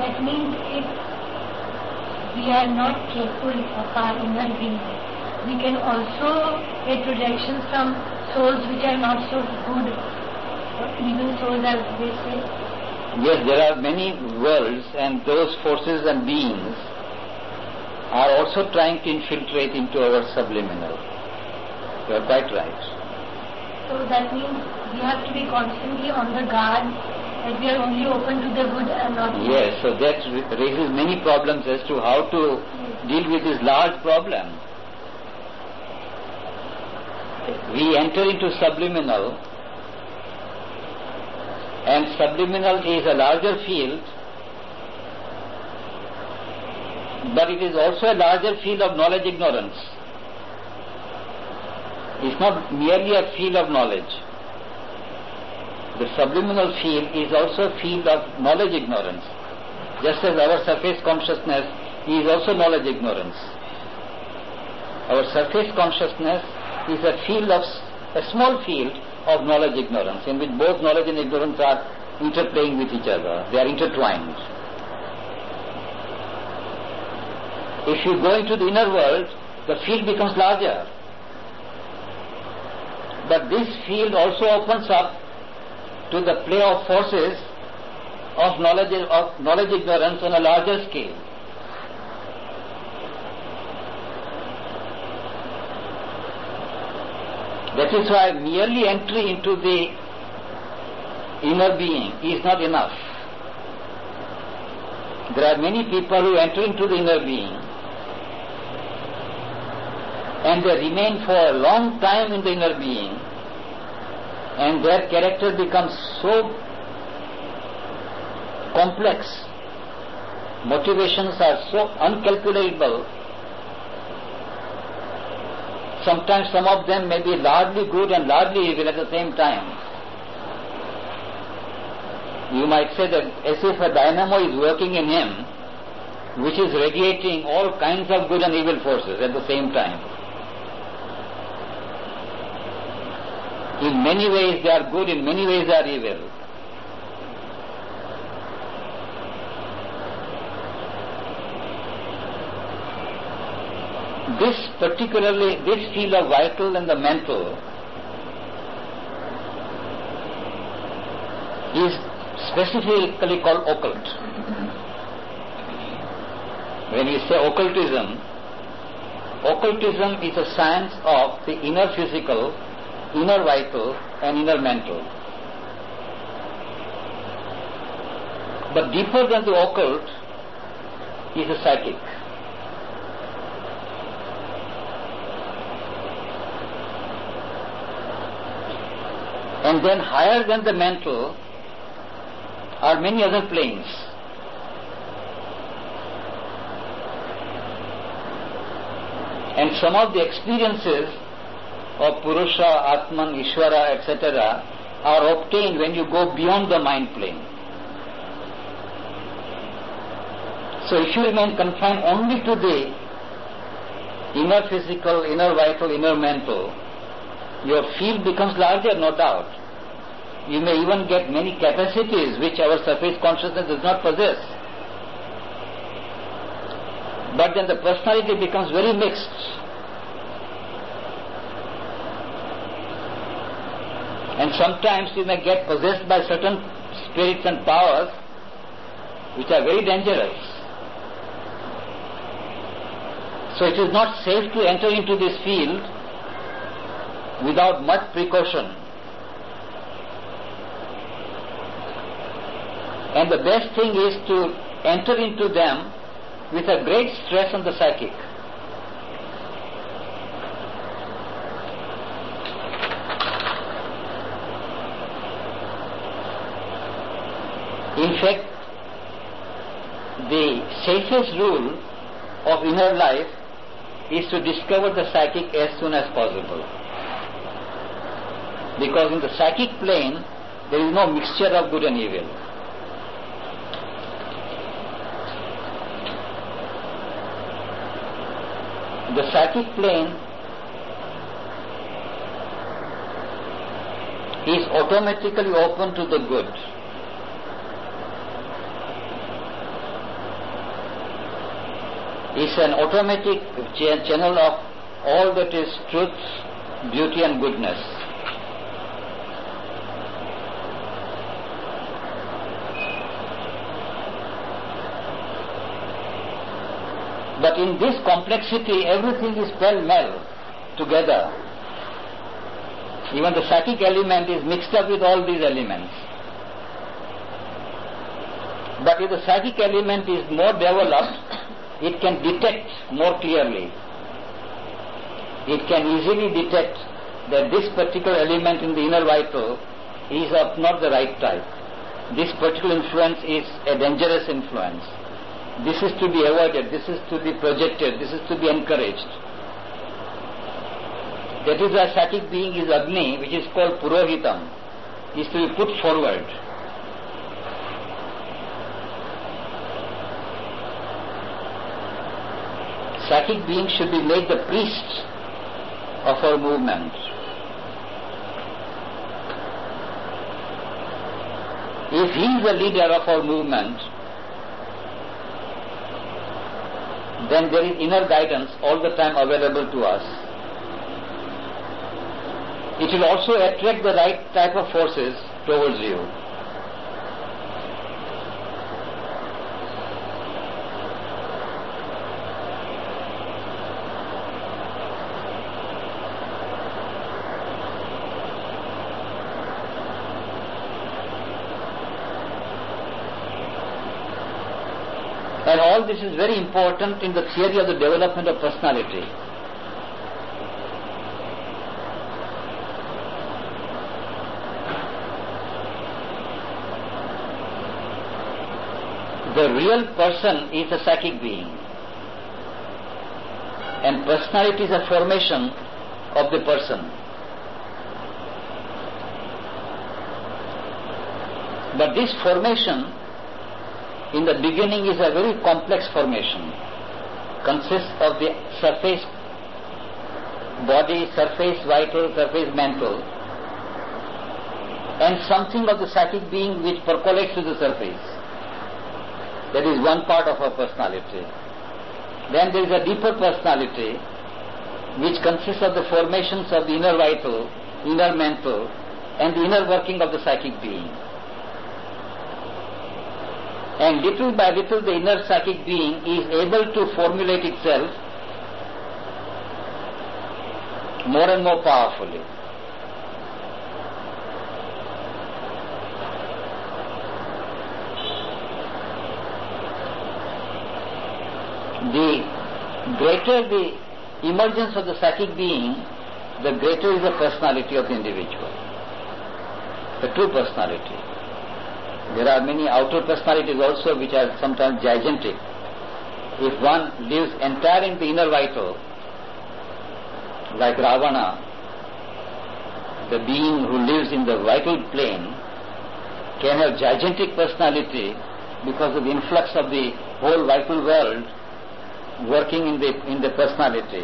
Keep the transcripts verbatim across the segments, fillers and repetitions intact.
That means if we are not careful of our inner being, we can also get projections from souls which are not so good, or evil souls as they say. Yes, there are many worlds, and those forces and beings are also trying to infiltrate into our subliminal. You are quite right. So that means we have to be constantly on the guard, that we are only open to the good and not the Yes, so that raises many problems as to how to deal with this large problem. We enter into subliminal, and subliminal is a larger field, but it is also a larger field of knowledge-ignorance. It's not merely a field of knowledge. The subliminal field is also a field of knowledge-ignorance, just as our surface consciousness is also knowledge-ignorance. Our surface consciousness is a field of, a small field of knowledge-ignorance, in which both knowledge and ignorance are interplaying with each other. They are intertwined. If you go into the inner world, the field becomes larger. But this field also opens up to the play of forces of knowledge of knowledge ignorance on a larger scale. That is why merely entry into the inner being is not enough. There are many people who enter into the inner being and they remain for a long time in the inner being, and their character becomes so complex, motivations are so uncalculable. Sometimes some of them may be largely good and largely evil at the same time. You might say that as if a dynamo is working in him, which is radiating all kinds of good and evil forces at the same time. In many ways they are good, in many ways they are evil. This particularly, this field of vital and the mental is specifically called occult. When we say occultism, occultism is a science of the inner physical, inner vital and inner mental. But deeper than the occult is the psychic. And then higher than the mental are many other planes. And some of the experiences of Purusha, Atman, Ishvara, et cetera are obtained when you go beyond the mind plane. So if you remain confined only to the inner physical, inner vital, inner mental, your field becomes larger, no doubt. You may even get many capacities which our surface consciousness does not possess. But then the personality becomes very mixed. And sometimes you may get possessed by certain spirits and powers which are very dangerous. So it is not safe to enter into this field without much precaution. And the best thing is to enter into them with a great stress on the psychic. In fact, the safest rule of inner life is to discover the psychic as soon as possible. Because in the psychic plane, there is no mixture of good and evil. The psychic plane is automatically open to the good. is an automatic ch- channel of all that is truth, beauty and goodness. But in this complexity, everything is pell-mell together. Even the psychic element is mixed up with all these elements. But if the psychic element is more developed, it can detect more clearly. It can easily detect that this particular element in the inner vital is of not the right type. This particular influence is a dangerous influence. This is to be avoided, this is to be projected, this is to be encouraged. That is why psychic being is Agni, which is called Purohitam, is to be put forward. Psychic being should be made the priest of our movement. If he is the leader of our movement, then there is inner guidance all the time available to us. It will also attract the right type of forces towards you. And all this is very important in the theory of the development of personality. The real person is a psychic being, and personality is a formation of the person. But this formation in the beginning is a very complex formation, consists of the surface body, surface vital, surface mental, and something of the psychic being which percolates to the surface. That is one part of our personality. Then there is a deeper personality which consists of the formations of the inner vital, inner mental, and the inner working of the psychic being. And little by little the inner psychic being is able to formulate itself more and more powerfully. The greater the emergence of the psychic being, the greater is the personality of the individual, the true personality. There are many outer personalities also which are sometimes gigantic. If one lives entire in the inner vital, like Ravana, the being who lives in the vital plane, can have gigantic personality because of the influx of the whole vital world working in the in the personality.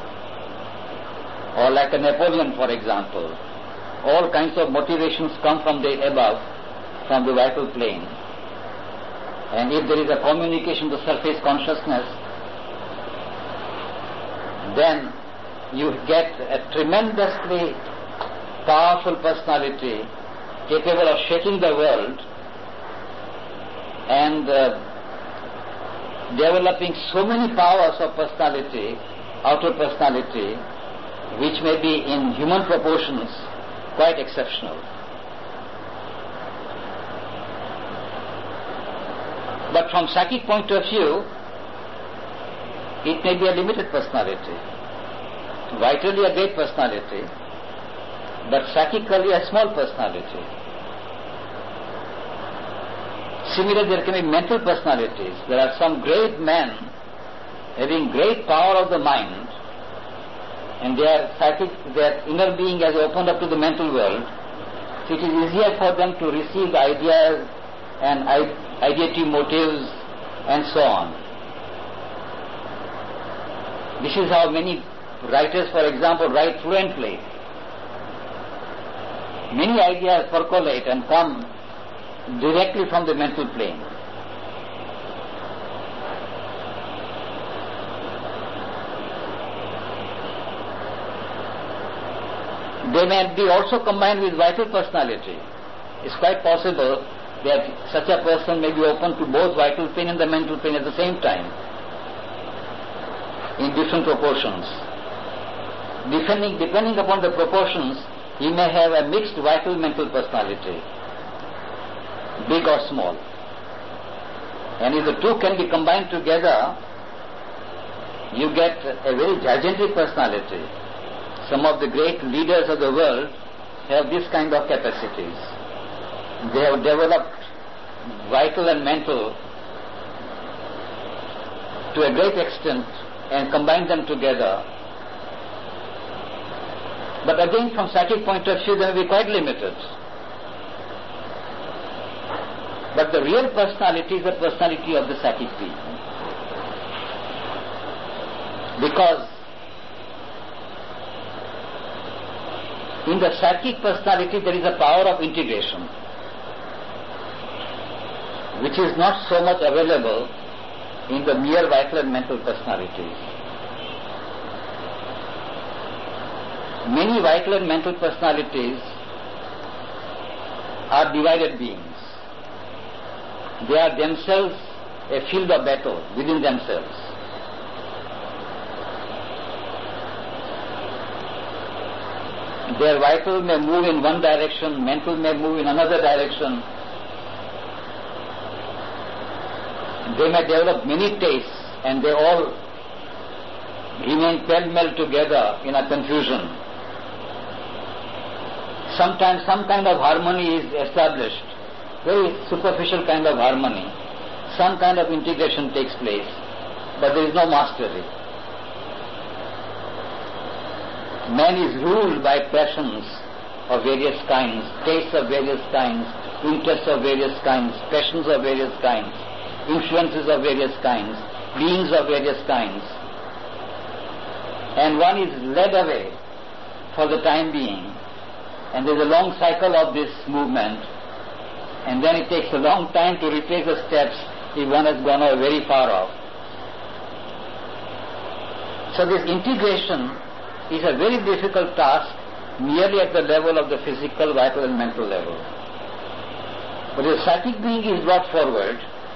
Or like a Napoleon, for example, all kinds of motivations come from the above, from the vital plane. And if there is a communication to surface consciousness, then you get a tremendously powerful personality capable of shaking the world and uh, developing so many powers of personality, outer personality, which may be in human proportions quite exceptional. But from psychic point of view, it may be a limited personality, vitally a great personality, but psychically a small personality. Similarly, there can be mental personalities. There are some great men having great power of the mind, and their psychic, their inner being has opened up to the mental world, so it is easier for them to receive ideas and ideative motives and so on. This is how many writers, for example, write fluently. Many ideas percolate and come directly from the mental plane. They may be also combined with vital personality. It's quite possible that such a person may be open to both vital pain and the mental pain at the same time, in different proportions. Depending, depending upon the proportions, he may have a mixed vital mental personality, big or small. And if the two can be combined together, you get a very gigantic personality. Some of the great leaders of the world have this kind of capacities. They have developed vital and mental to a great extent and combined them together. But again, from psychic point of view, they may be quite limited. But the real personality is the personality of the psychic being. Because in the psychic personality there is a power of integration, which is not so much available in the mere vital and mental personalities. Many vital and mental personalities are divided beings. They are themselves a field of battle within themselves. Their vital may move in one direction, mental may move in another direction. They may develop many tastes and they all remain pell-mell together in a confusion. Sometimes some kind of harmony is established, very superficial kind of harmony. Some kind of integration takes place, but there is no mastery. Man is ruled by passions of various kinds, tastes of various kinds, interests of various kinds, passions of various kinds, influences of various kinds, beings of various kinds. And one is led away for the time being, and there is a long cycle of this movement, and then it takes a long time to retrace the steps if one has gone very far off. So this integration is a very difficult task merely at the level of the physical, vital and mental level. But the psychic being is brought forward,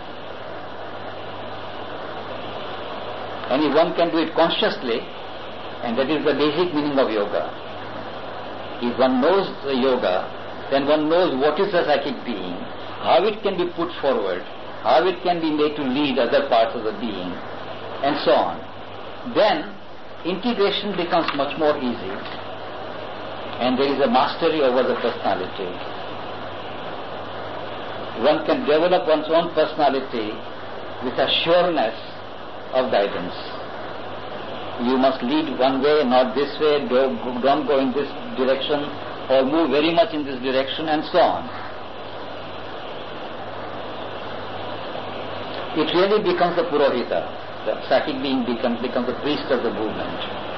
and if one can do it consciously, and that is the basic meaning of yoga. If one knows the yoga, then one knows what is the psychic being, how it can be put forward, how it can be made to lead other parts of the being, and so on. Then integration becomes much more easy, and there is a mastery over the personality. One can develop one's own personality with a sureness of guidance. You must lead one way, not this way, don't, don't go in this direction, or move very much in this direction, and so on. It really becomes the Purohita. The psychic being becomes, becomes the priest of the movement.